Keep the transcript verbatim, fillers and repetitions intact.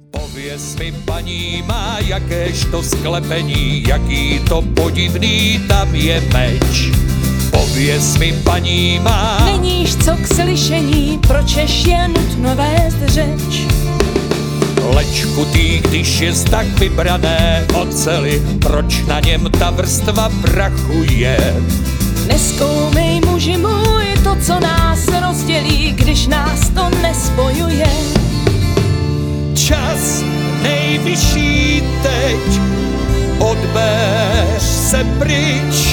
Pověz mi, paní má, jakéž to sklepení, jaký to podivný tam je meč. Pověz mi, paní má, neníš co k slyšení, pročež je nutno vést řeč. Leč kutý, když je tak vybrané oceli, proč na něm ta vrstva prachu je? Nezkoumej, muži můj, to, co nás rozdělí, když nás to nespojuje. Čas nejvyšší teď, odbeř se pryč.